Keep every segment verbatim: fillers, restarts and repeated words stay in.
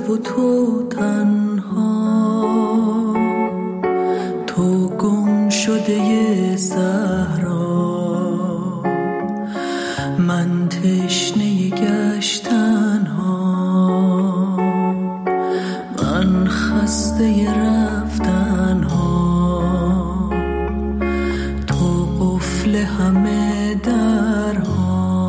و تو تنها، تو گم شده صحرا، من تشنه گشتن ها، من خسته رفتن ها، تو قفل همه درها.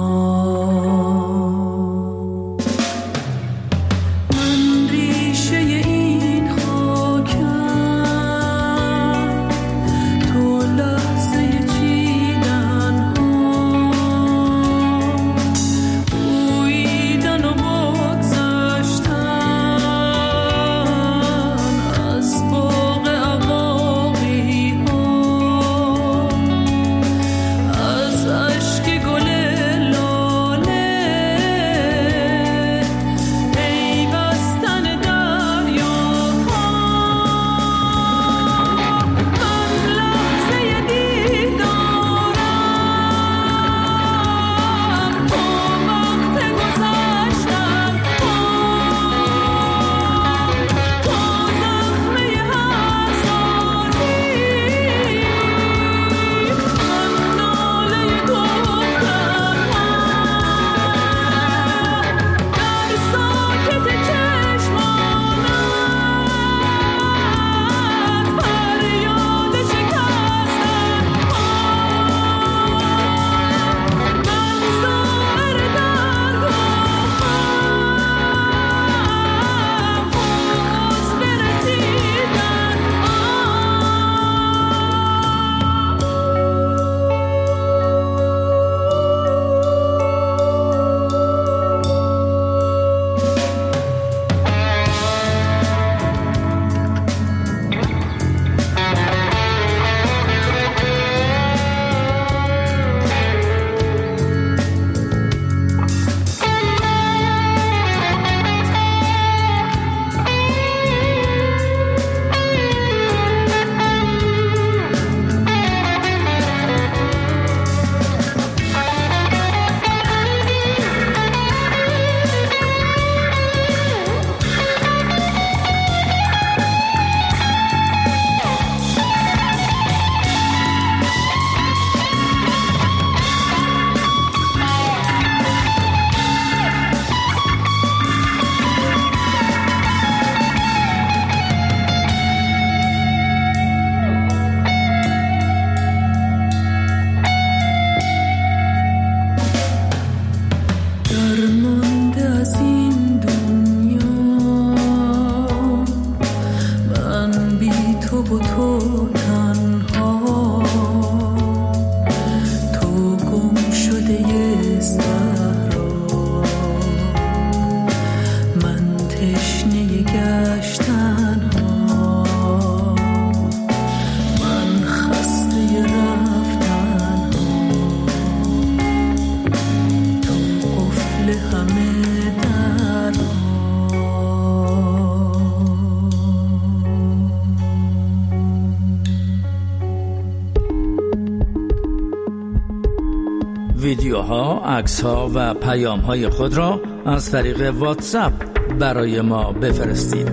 ویدیوها، عکس‌ها و پیام‌های خود را از طریق واتساپ برای ما بفرستید.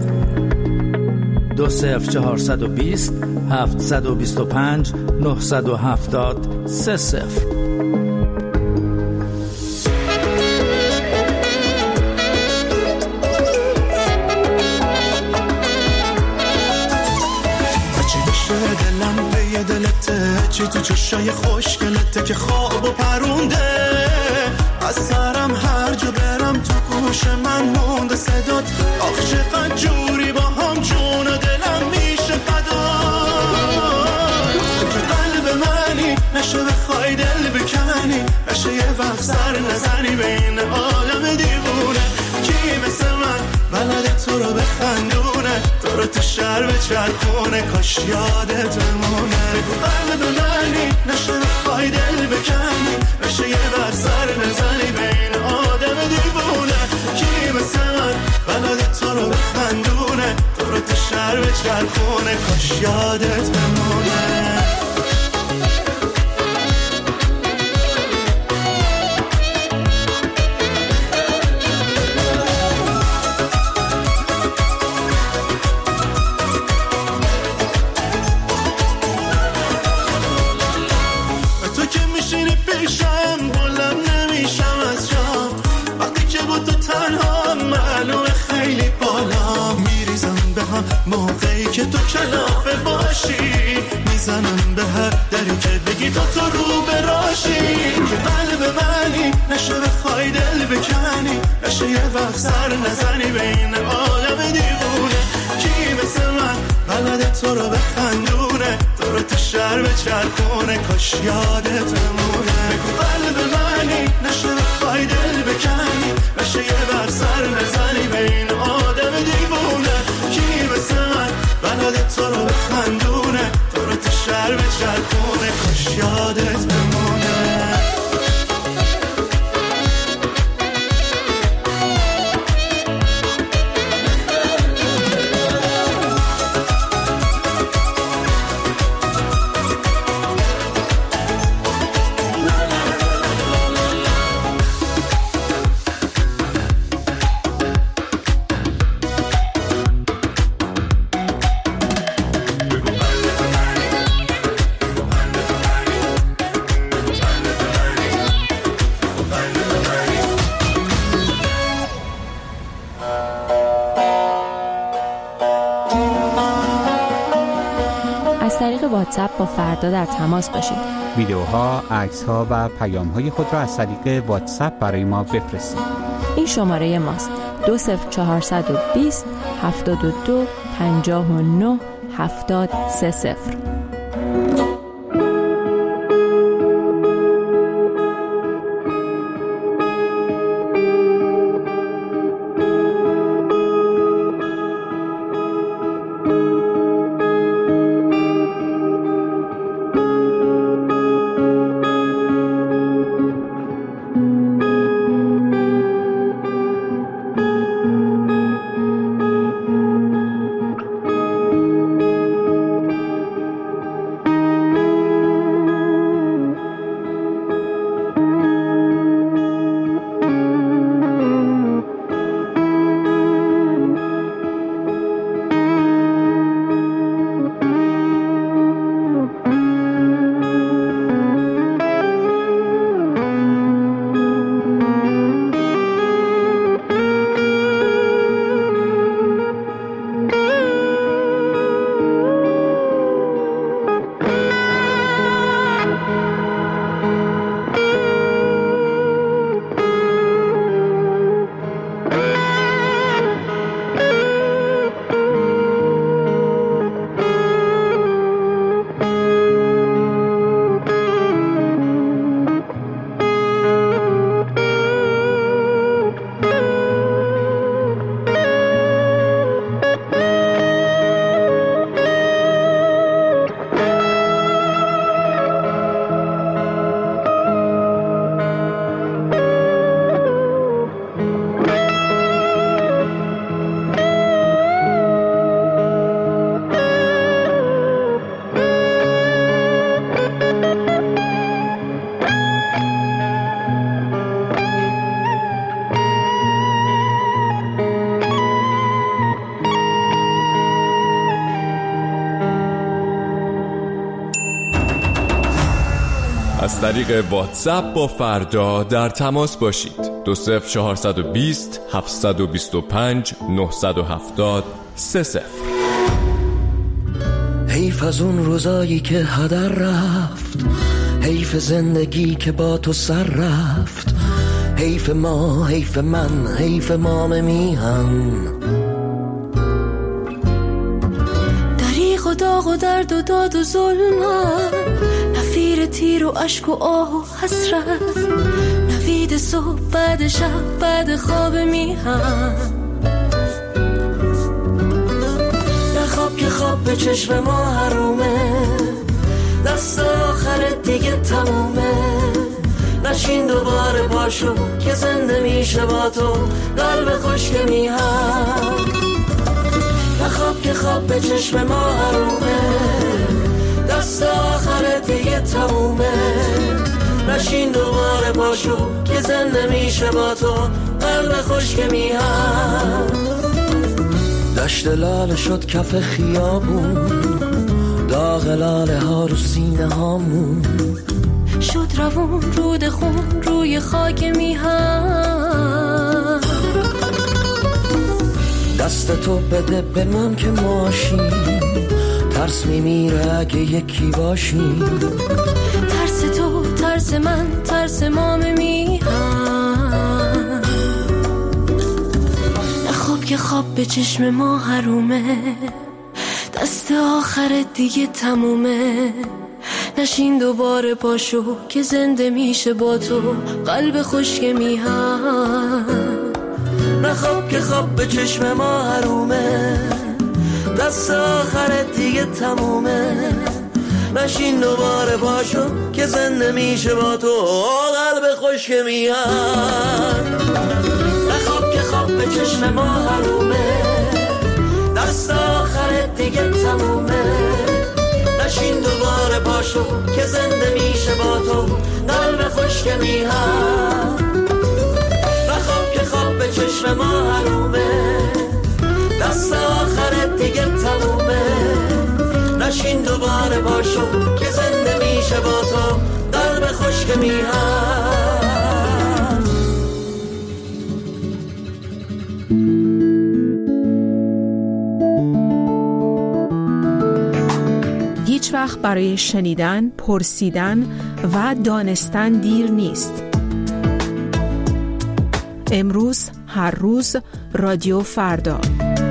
دو صفر چهارصد و بیست هفتصد و بیست و پنج نهصد و هفتاد سه صفر. چی تو چشای خوشگلته که خواب و پرونده، از سرم هر جا برم تو گوش من مونده صدات. آخ چقدر جوری با هم جون و دلم میشه فدا، که قلب منی نشه بخوای دل بکنی، نشه یه وقت سر نزنی بین عالم دیوونه. کی مثل من بلده تو رو بخندونه، تو رو تو شهر به چرخونه، کاش یادت بمونه. قلب منی نشه بخوای دل بکنی، نشه یه بر سر نزنی بین آدم دیوونه. کی مثل من بلده تو رو بخندونه، تو رو تو شهر به چرخونه، کاش یادت بمونه. که تو کلافه باشی، میزنم به هر دری که بگی تا تو رو براشی. که قلب منی نشه بخوای دل بکنی، نشه یه وقت سر نزنی بین آدم دیوونه. کی مثل من بلده تو رو بخندونه، تو رو تو شهر بچرخونه، کاش یادت مونه. بگو قلب منی نشه بخوای دل بکنی، نشه یه وقت سر نزنی بین آدم دیوونه. کی مثل من بلده تو رو بخندونه، تو رو تو شهر بچرخونه، کاش یادت بمونه. از طریق واتساپ با فردا در تماس باشید. ویدیوها، عکس‌ها و پیام‌های خود را از طریق واتساپ برای ما بفرستید. این شماره ماست: دو صفر چهارصد و بیست هفتاد و دو پنجاه و نه هفتاد سه صفر. از طریق واتساپ با فردا در تماس باشید. دو صفر چهارصد و بیست هفتصد و بیست و پنج نهصد و هفتاد سه صفر. حیف از اون روزایی که هدر رفت، حیف زندگی که با تو سر رفت، حیف ما، حیف من، حیف مام میهن. دریغ و داغ و درد و داد و ظلمت، نفیر تیر و عشق و آه و حسرت، نوید صبح بعد شب بعد خواب میهن. نخواب که خواب به چشم ما حرومه، دست آخر دیگه تمومه. نشین دوباره پاشو که زنده میشه با تو قلب خشک میهن. نخواب که خواب به چشم ما حرومه، دست آخر دیگه تمومه. نشین دوباره پاشو که زنده میشه با تو قلب خشک میهن. دشت لاله شد کف خیابون، داغ لاله ها رو سینه هامون، شد روون رود خون روی خاک میهن. دست تو بده به من که ماشین، ترس میمیره اگه یکی باشیم. ترس تو، ترس من، ترس ما میمیرم. نه خواب که خواب به چشم ما حرومه، دست آخر دیگه تمومه. نشین دوباره پاشو که زنده میشه با تو قلب خشک میهم. نه خواب که خواب به چشم ما حرومه، دست آخر دیگه تمومه. نشین دوباره پاشو که زنده میشه با تو قلب خشک میهم. نه خواب که خواب به چشم ما حرومه، دست آخر دیگه تمومه. نشین دوباره پاشو که زنده میشه با تو قلب خشک میهم. نه خواب که خواب به چشم ما حرومه، دست آخر دیگه تمومه. نشین دوباره پاشو که زنده میشه با تو قلب خشک میهم. هیچ وقت برای شنیدن، پرسیدن و دانستن دیر نیست. امروز، هر روز، رادیو فردا.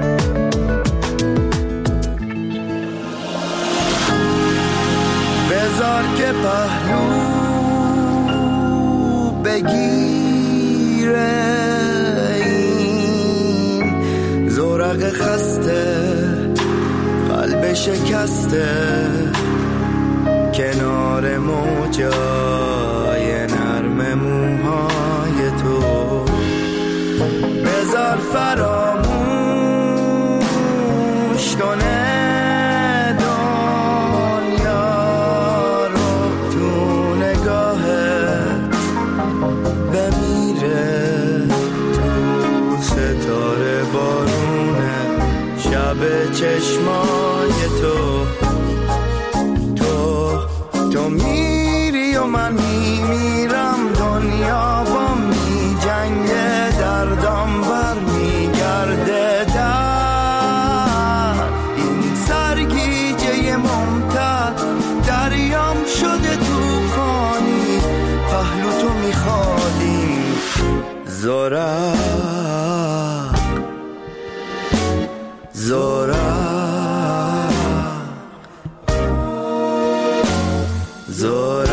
بذار که پهلو بگیره این زورق خسته، قلب شکسته کنار موجای نرم موهای تو. بذار فراموش کنه دنیا رو، تو نگاهت بمیره تو ستاره بارونه شب چشمای تو. تو تو میری و من میمیرم، دنیا با می جنگه، دردم بر میگرده در این سرگیجه ممتد. دریام شده توفانی، پهلو تو میخوادیم زورق زورق زورق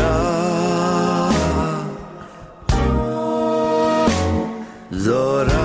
زورق.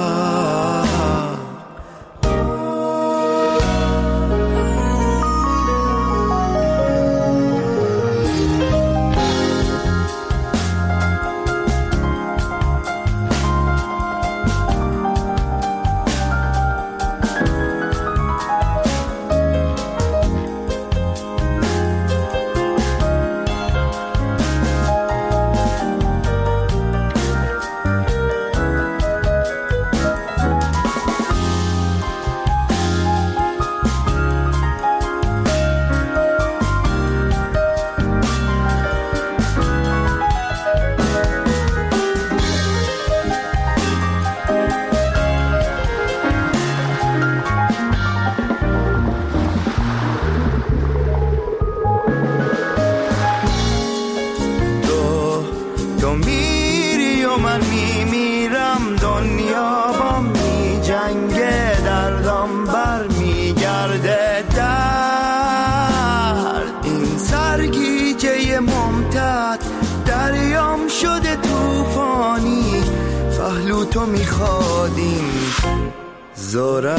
دریام شده توفانی، پهلو تو میخوادیم زورق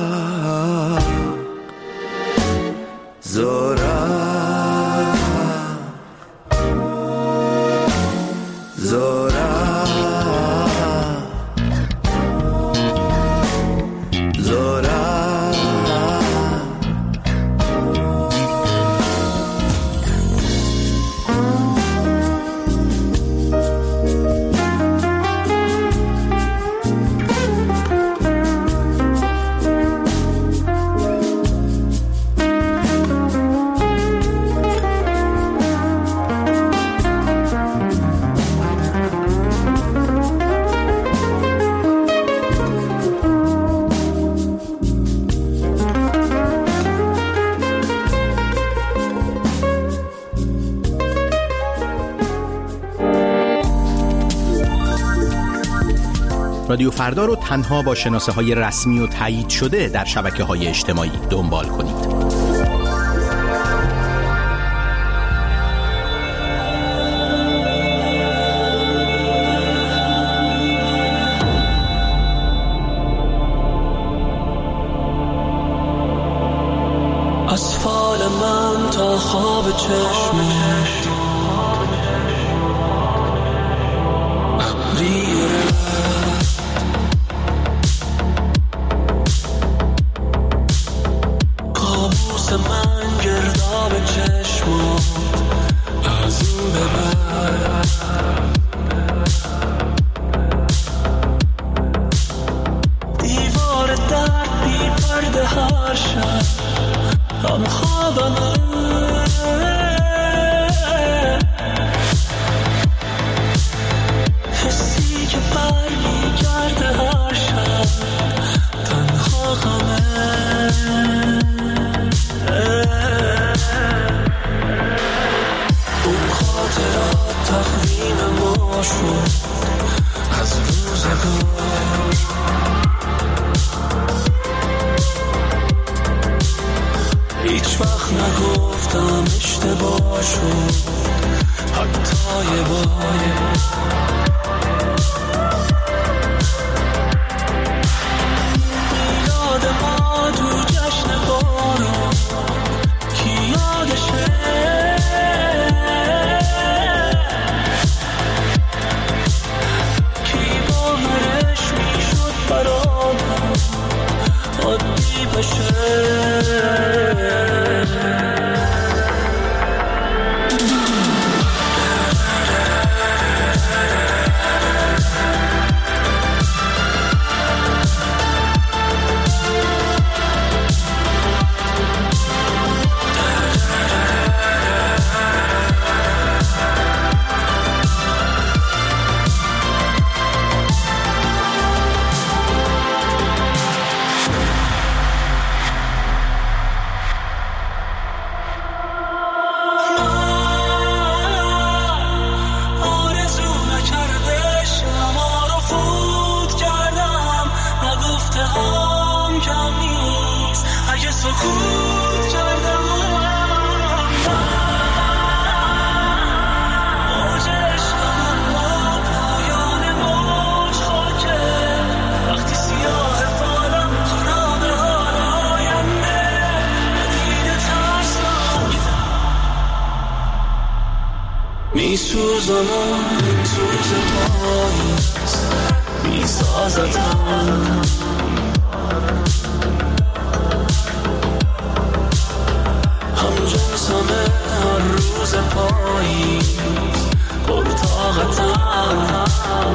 زورق زورق رادیو فردا رو تنها با شناسه های رسمی و تایید شده در شبکه های اجتماعی دنبال کنید. از فال من تا خواب چشمت ابری رفت، کابوس من گرداب چشمات از این به بعد دیوار درد بی پرده هر شب هم خوابمه، حسی که بر می کرده هر شب تنها غمه، اون خاطرات تقویم ما شد از روزگار، هیچ وقت نگفتم اشتباه شد حتی یه بار، میلاد ما تو جشن بارون کی یادشه، کی باورش میشد برامون عادی بشه. میسوزانم این سوز پاییز میسازتم، همجنسمه هر روز پاییز پرطاقتم،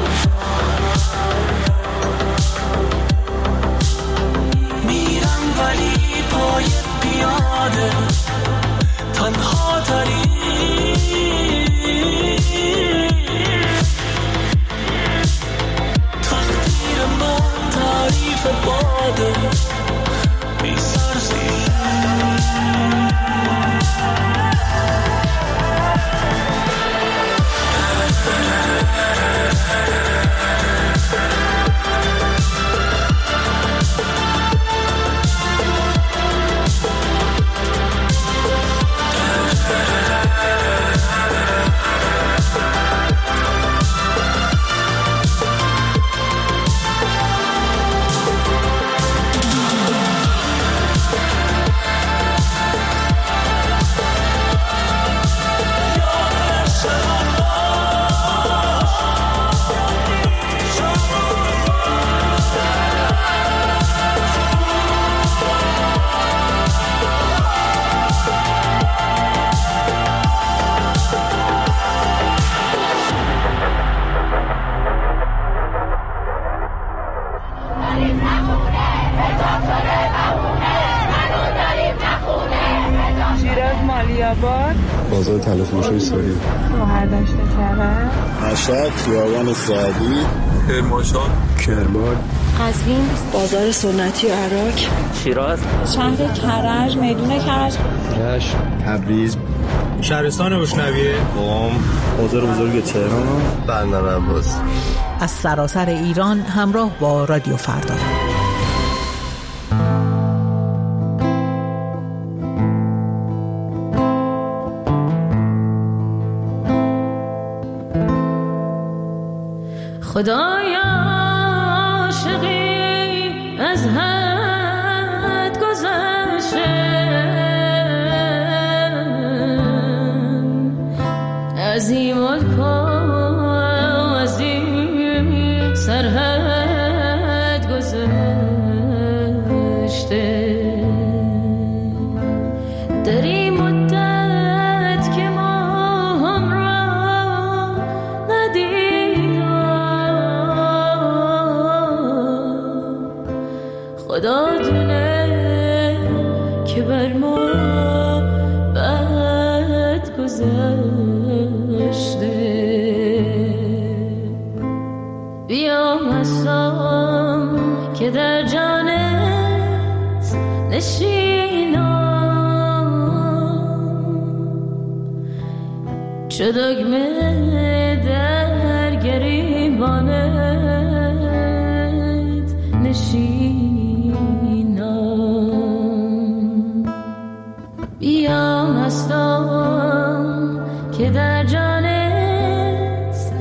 میرم ولی پای پیاده تنها تری، تقدیر من تعریف باده بی سرزی. بازار تلافروشی ساری مهردشت کرد مشهد خیابان سعدی کرمانشاه کرمان قزوین بازار سنتی عراق شیراز شهر کرج میدون کرج رشت تبریز شهرستان بشنویه قم بازار بزرگ تهران بندر عباس از سراسر ایران همراه با رادیو فردا. خدایا عاشقی از حد گذشته، از این ملک و از این سرحد گذشته. در این مدت که ما هم را ندیدم، خدا دونه که بر ما بد گذشته. بیا مستم که در جانت نشینم، چو دگمه در گریبانت نشینم. بیا مستم که در جانت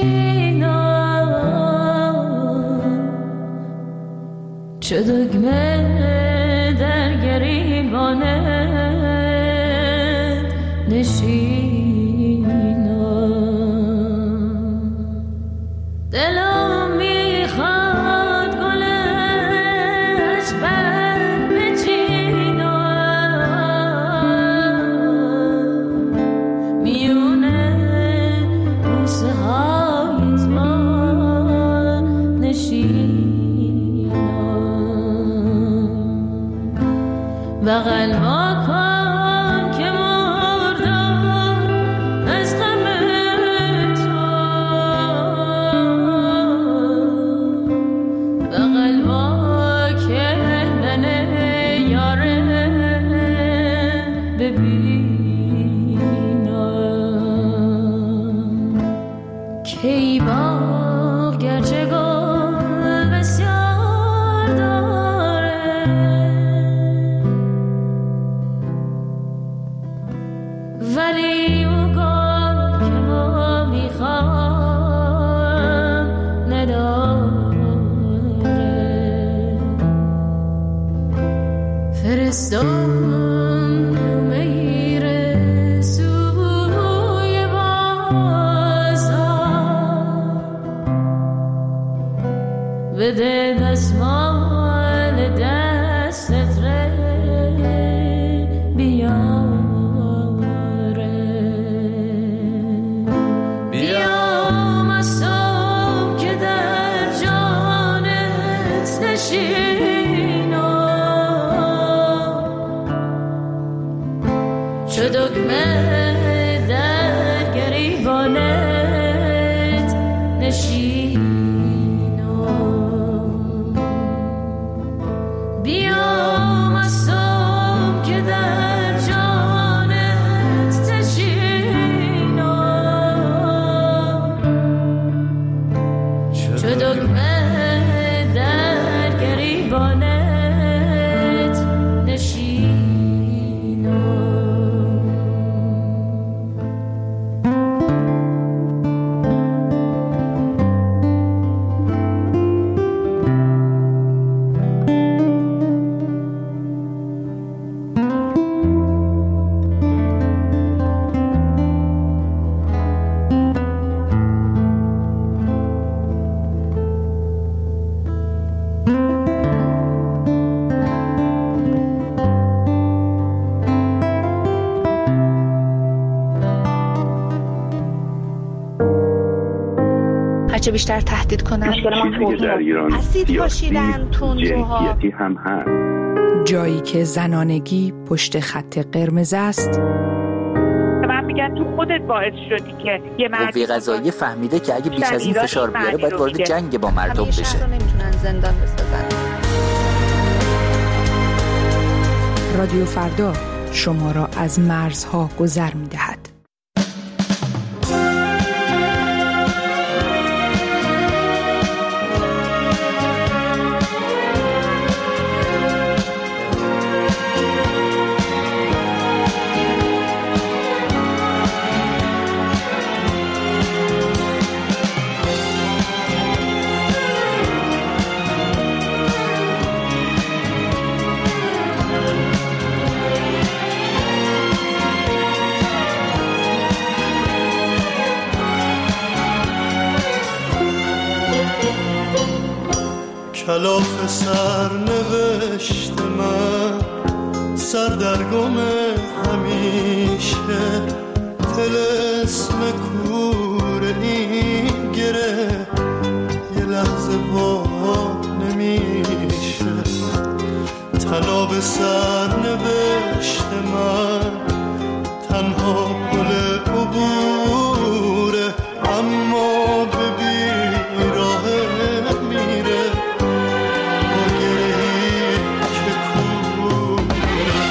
نشینم، چو دگمه در گریبانت نشینم. دلم میخواد گلش بر بچینم، میونه بوسه های تو نشینم. بغل ما کن که مردم از غم تو، بغل ما که من یاره ببینم. کی باغ گرچه گل بسیار داره، ولی او گل که ما میخوام نداره. فرستم میره سوی بازار، بده دستمال دستت ره بیاره. بیا مستم که در جانت نشینم، چو دگمه در گریبانت نشینم. بیا مستم که در جانت نشینم، چو دگمه در گریبانت نشینم. هرچه بیشتر تهدید کنن اسید پاشیدن تندروها هم هست. جایی که زنانگی پشت خط قرمز است، من میگن تو خودت باعث شدی که یه مردی قوه قضاییه فهمیده که اگه بیش از این فشار بیاره باید وارد جنگ با مردم بشه. شهر رو نمیتونن زندان بسازن. رادیو فردا شما را از مرزها گذر می‌دهد. کلاف سر نوشت من سردرگم همیشه طلسم کور این گره یه لحظه وا نمیشه تنها به سر نوشت من تنها پل عبوره اما به بیراه میره با گرهی که کوره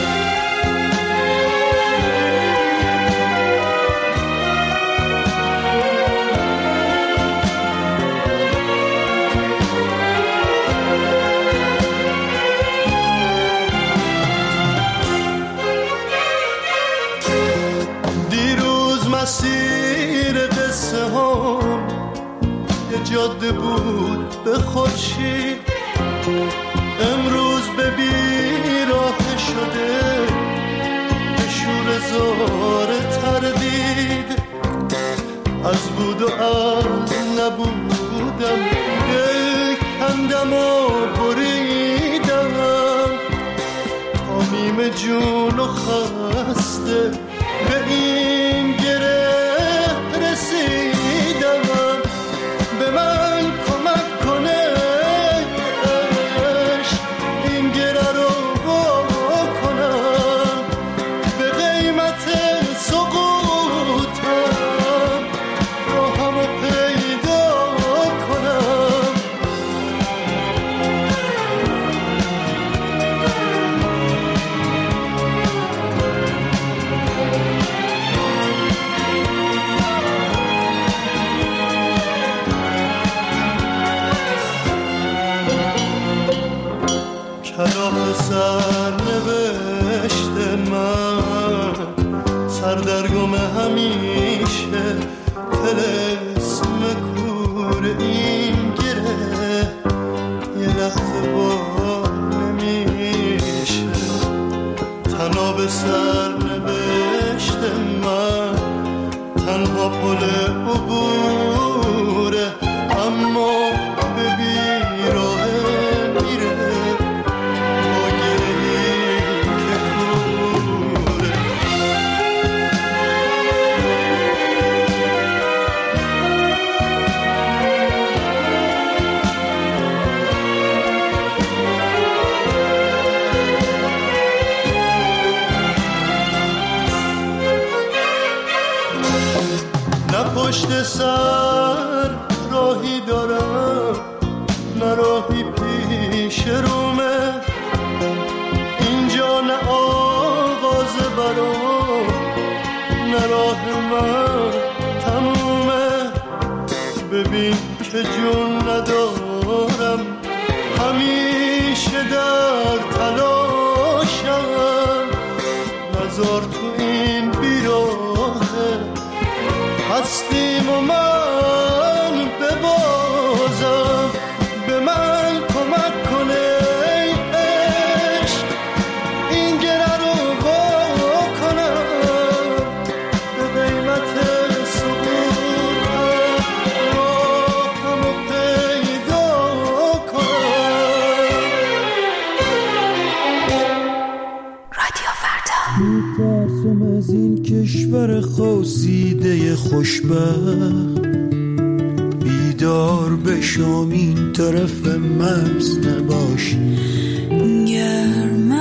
دیروز مسیر قصه ها یه جاده بود به خورشید امروز به بیراه شده به شور زار تردید از بود و از نبودم کندم و بریدم تا نیم جون و خسته به این گره رسیدم به من کمک کنه این گره رو وا کنم به قیمت سقوطم راهمو پیدا کنم کلاف سر نوشت من سردرگم همیشه طلسم کور این گره یه لحظه با نمیشه تنها به سر نوشت من تنها پل عبوره اما به بیراه میره پشت سر راهی دارم نه راهی پیش رومه اینجا نه آغاز برام نه راه من تمومه ببین که جون ندارم همیشه در تلاشم نذار تو این بیراهه هستیم و من ببازم به من کمک کنه ای عشق این گره رو وا کنم به قیمت سقوطم راهمو پیدا کنم. رادیو فردا. میترسم از این کشور خواسیده خوشبخت بیدار بشم این طرف مرز نباش گرم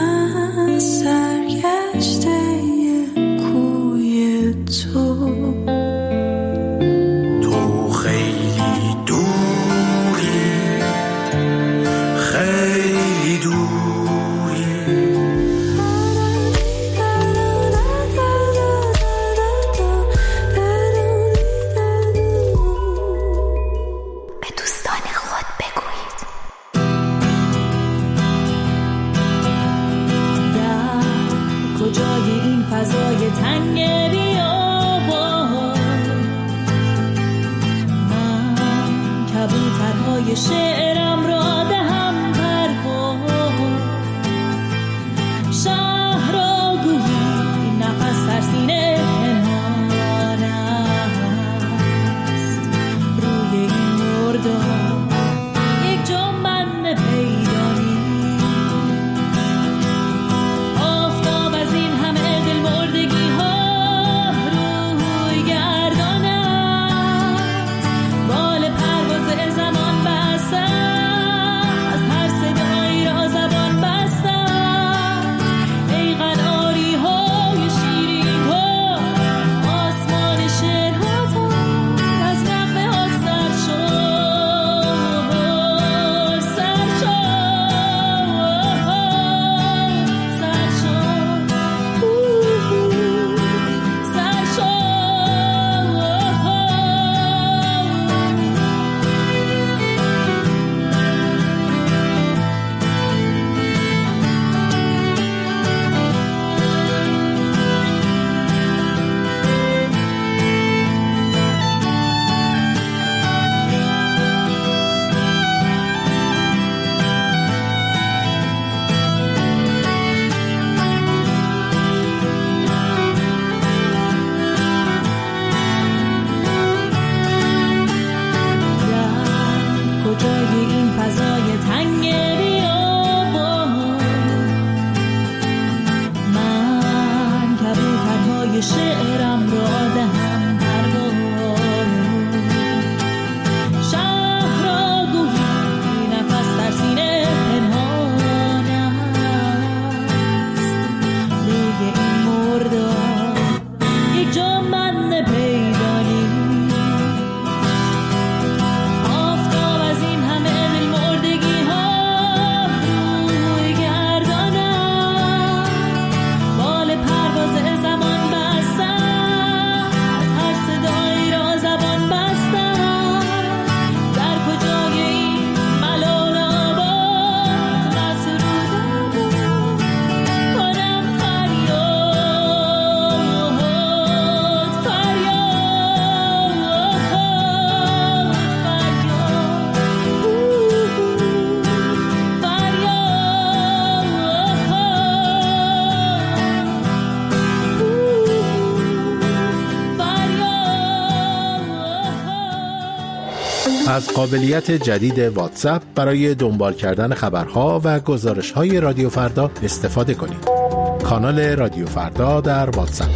سرگشته کوی تو تو خیلی دوری خیلی دوری به دوستان خود بگویید از قابلیت جدید واتساپ برای دنبال کردن خبرها و گزارش‌های رادیو فردا استفاده کنید. کانال رادیو فردا در واتساپ.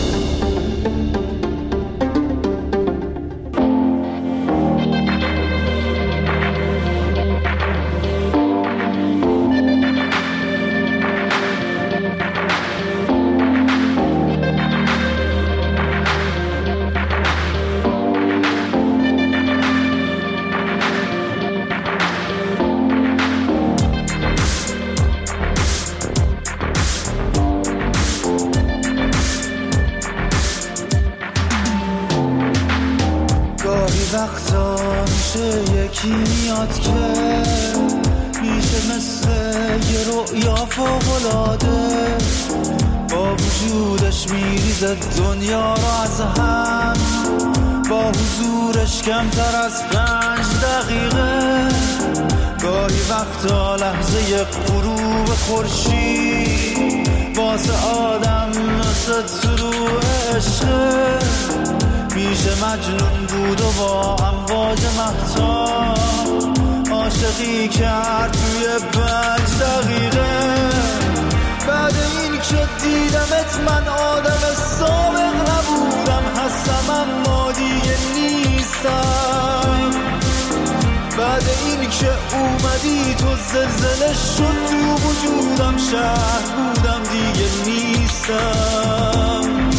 یکی میاد که میشه مثل یه رؤیا فوق‌العاده، با وجودش میریزه دنیا رو از هم، با حضورش کمتر از پنج دقیقه. گاهی وقتا لحظه غروب خورشید واسه آدم مثل طلوع عشقه، میشه مجنون بود و با امواج مهتاب عاشقی کرد توی پنج دقیقه. بعد این که دیدمت من آدم سابق نبودم، هستم اما دیگه نیستم. بعد این که اومدی تو زلزله شد تو وجودم، شهر بودم دیگه نیستم.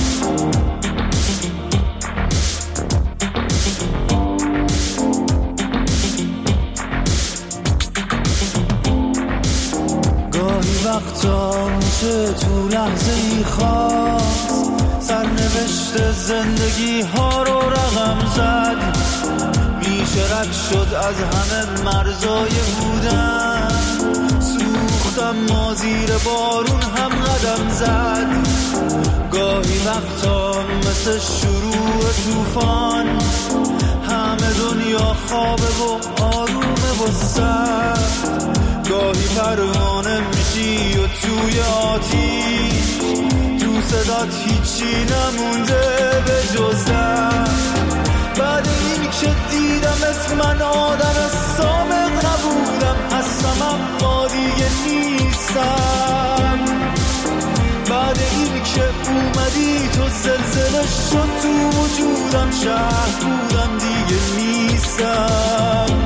وقتا میشه تو لحظه ای خاص سرنوشت زندگی ها رو رقم زد، میشه رد شد از همه مرزای بودن، سوختم ما زیر بارون هم قدم زد. گاهی وقتا مثل شروع طوفان همه دنیا خوابه و آرومه و سرد، گاهی پروانه میشی و توی آتیش تو صدات هیچی نمونده به جز درد. بعد این که دیدمت من آدم سابق نبودم، هستم اما دیگه نیستم. بعد این که اومدی تو زلزله شد تو وجودم، شهر بودم دیگه نیستم.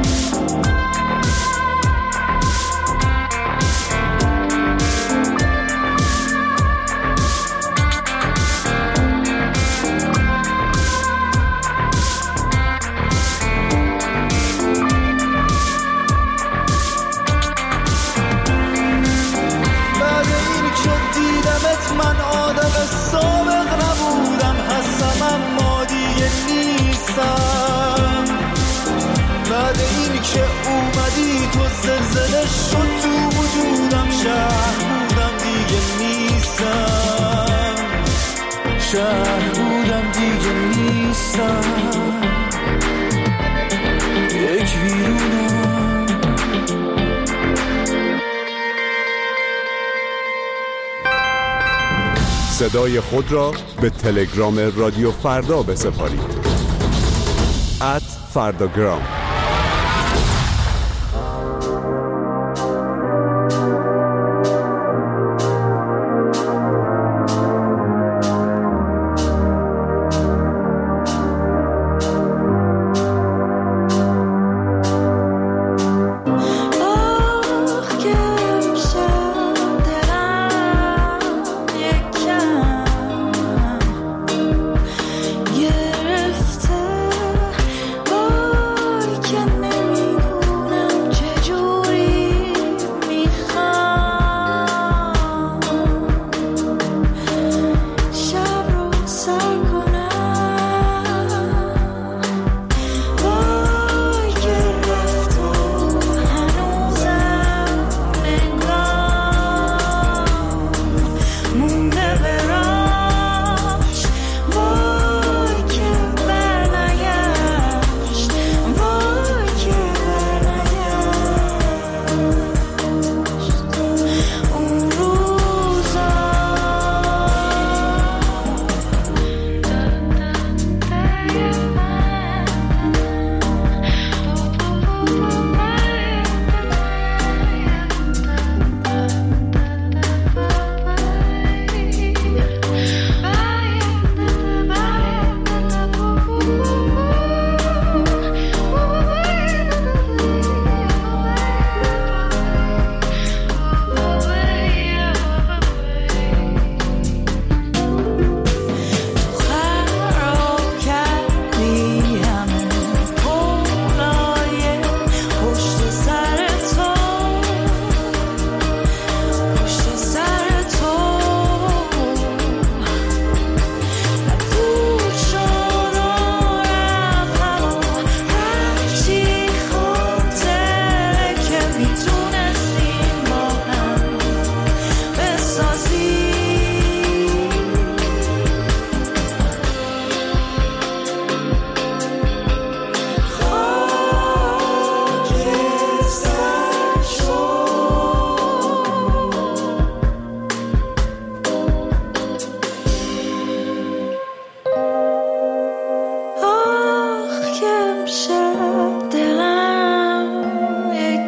من آدم سابق نبودم، هستم اما دیگه نیستم. بعد این که اومدی تو زلزله شد تو وجودم، شهر بودم دیگه نیستم. شهر بودم دیگه نیستم. یک ویرونم. صدای خود را به تلگرام رادیو فردا بسپارید. ات فرداگرام. گرفته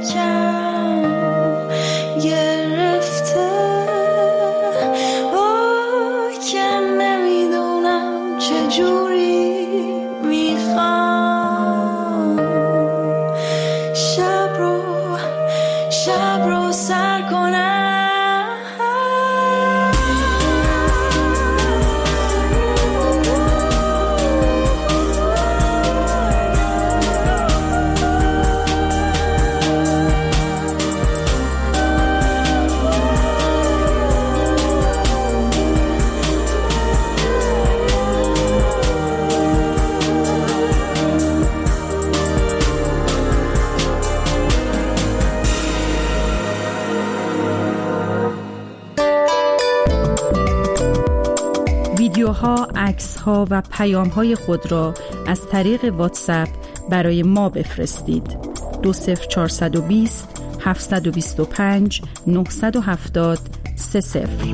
ویدیوها، عکس‌ها و پیام‌های خود را از طریق واتساپ برای ما بفرستید. دو صفر چهارصد و بیست هفتصد و بیست و پنج نهصد و هفتاد سه صفر.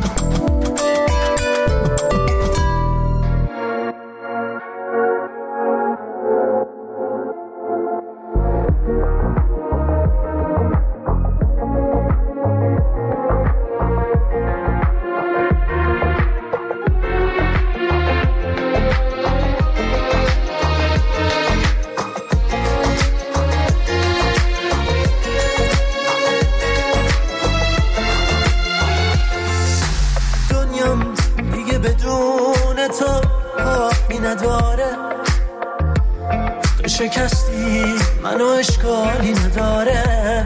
شکستی منو اشکالی نداره،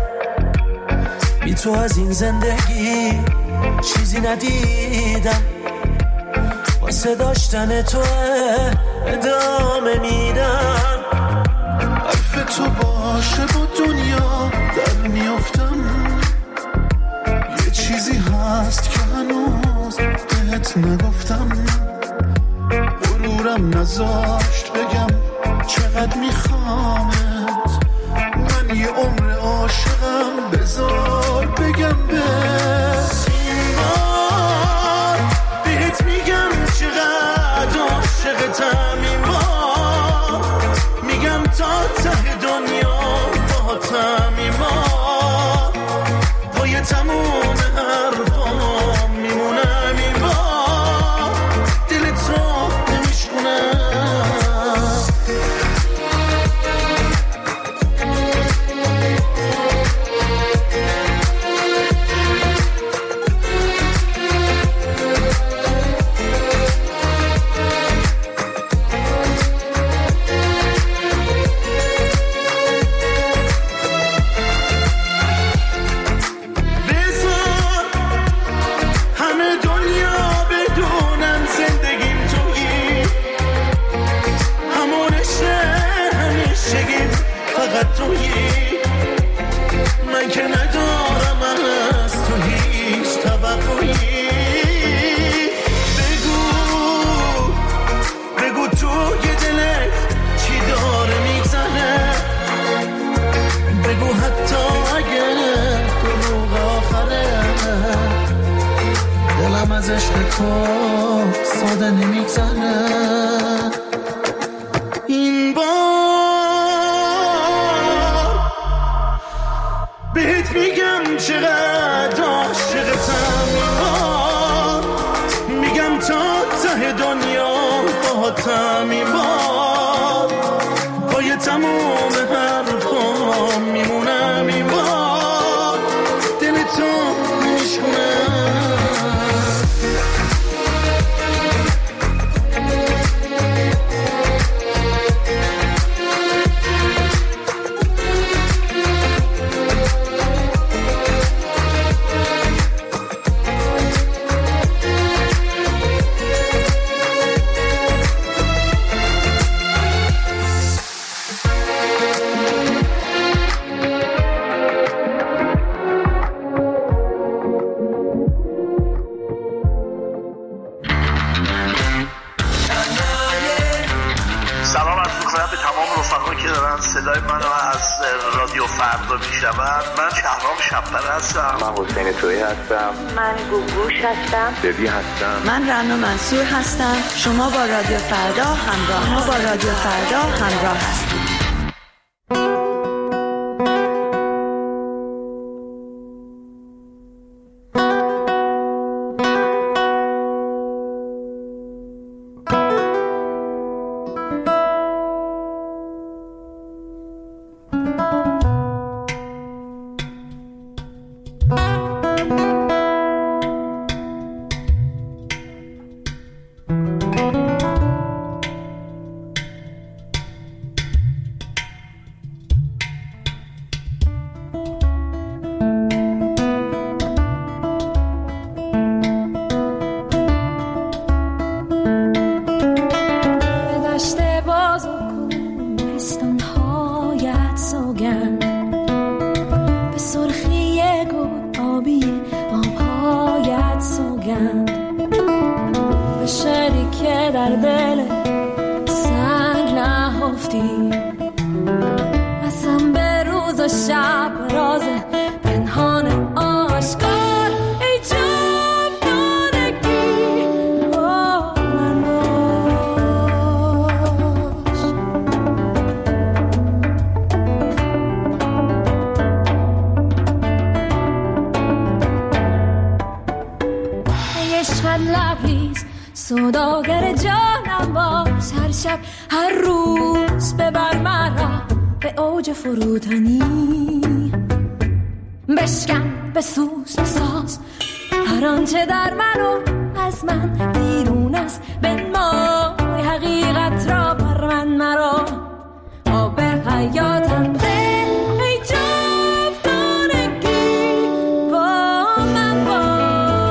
بی تو از این زندگی چیزی ندیدم، واسه داشتن تو ادامه میدم. حرف تو باشه با دنیا در میافتم، یه چیزی هست که هنوز بهت نگفتم، غرورم نذاشت بگم چقدر میخوامت، من یه عمر عاشقم، بذار بگم به این بار بهت میگم چقدر عاشقتم، این بار میگم تا ته دنیا باهاتم، این بار پای تموم حرفام میمونم، این بار دل تو نمیشکنم. من که ندارم از تو هیچ توقعی، بگو بگو تو یه دلت چی داره میزنه، بگو حتی اگه دروغ آخره، دلم از عشق تو ساده نمیگذره. این بار بهت میگم چقدر عاشقتم، این بار میگم تا ته دنیا باهاتم، این بار پای تموم حرفام میمونم، این بار دل تو نمیشکنم. صدای منو از رادیو فردا میشنوند. من شهرام شب‌پر هستم. من حسین تویی هستم. من گوگوش هستم. ببی هستم. من رنا منصور هستم. شما با رادیو فردا همراه شما با رادیو فردا همراه هستید. شب راز پنهان آشکار ای جاودانگی با من باش. ای عشق لبریز سوداگر جانم باش، هر شب هر روز ببر مرا به اوج فروتنی، بشکن بسوز بساز هر آنچه در من و از من بیرون است، بنمای حقیقت را بر من مرا، آب حیاتم ده ای جاودانگی با من باش.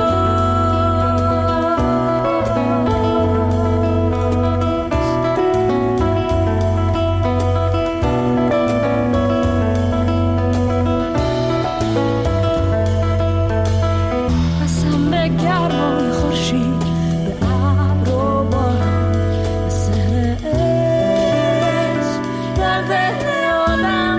قسم به گرمای خورشید، به ابر و باران، به سحر عشق در دل آدم،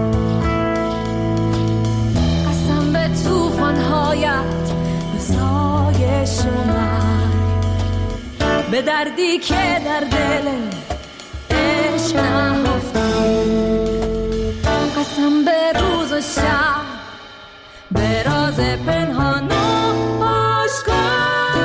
قسم به طوفان‌هایت، به سایش و مرگ، به دردی که در دل عشق نهفتی، قسم به روز و شب، به راز پنهان و آشکار.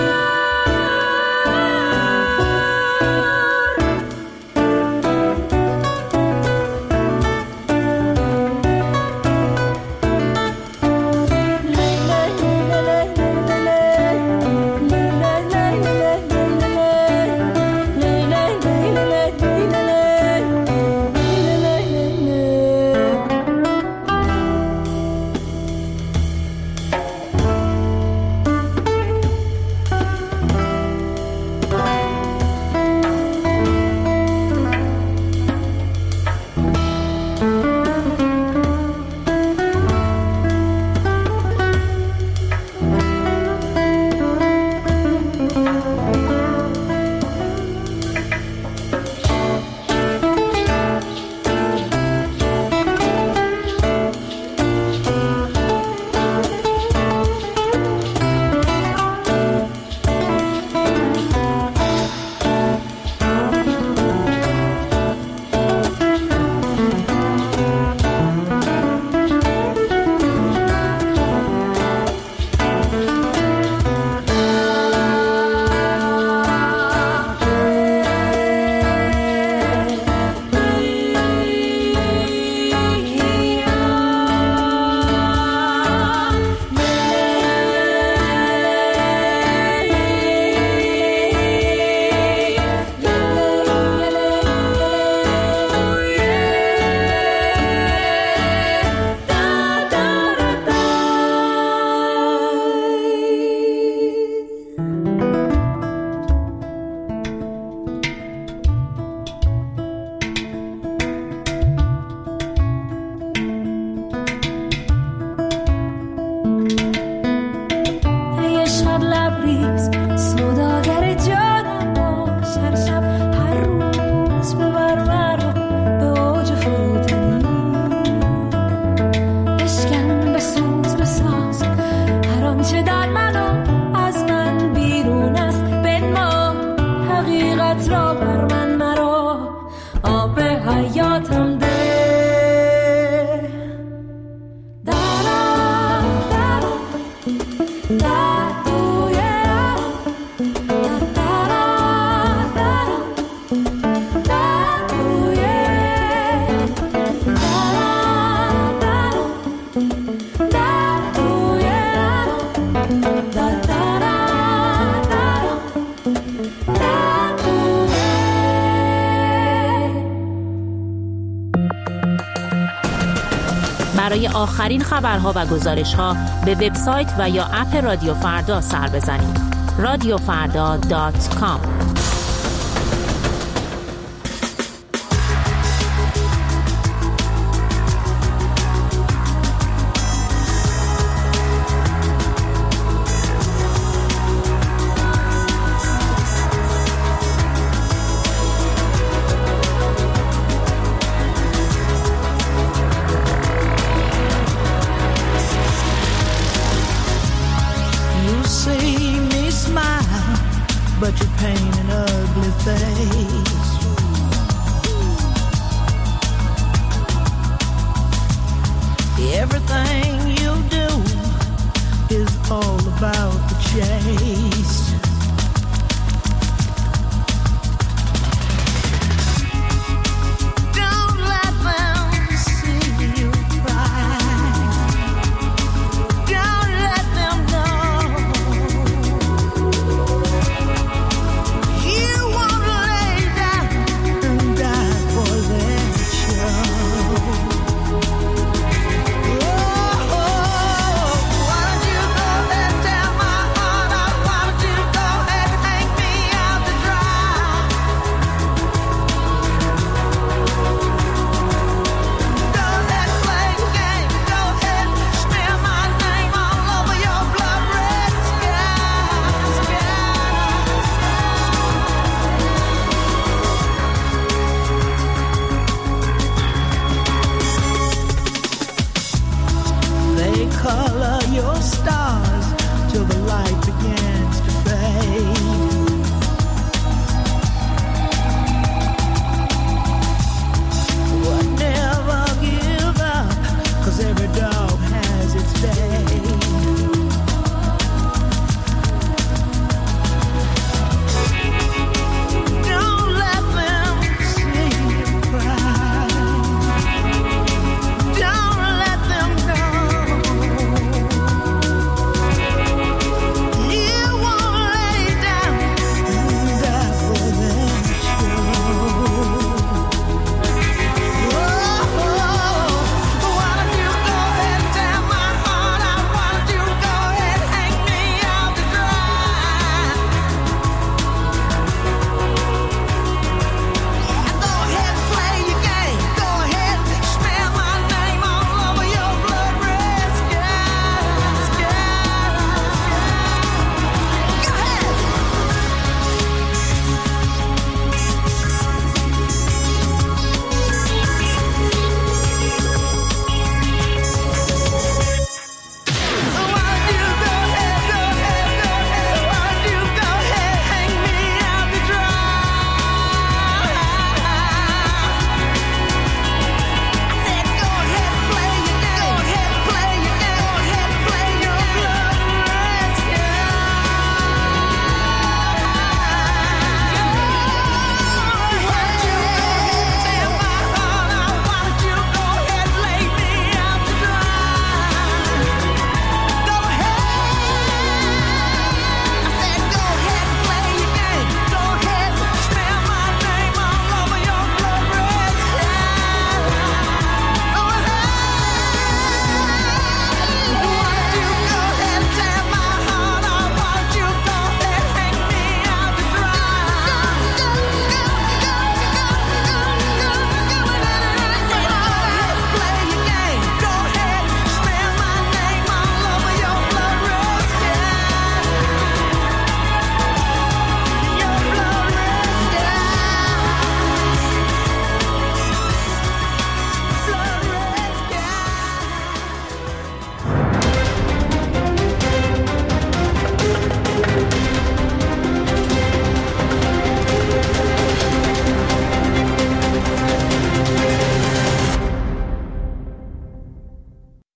برای آخرین خبرها و گزارش‌ها به وبسایت و یا اپ رادیو فردا سر بزنید. رادیو فردا دات کام. but you paint an ugly face. Everything you do is all about the chase.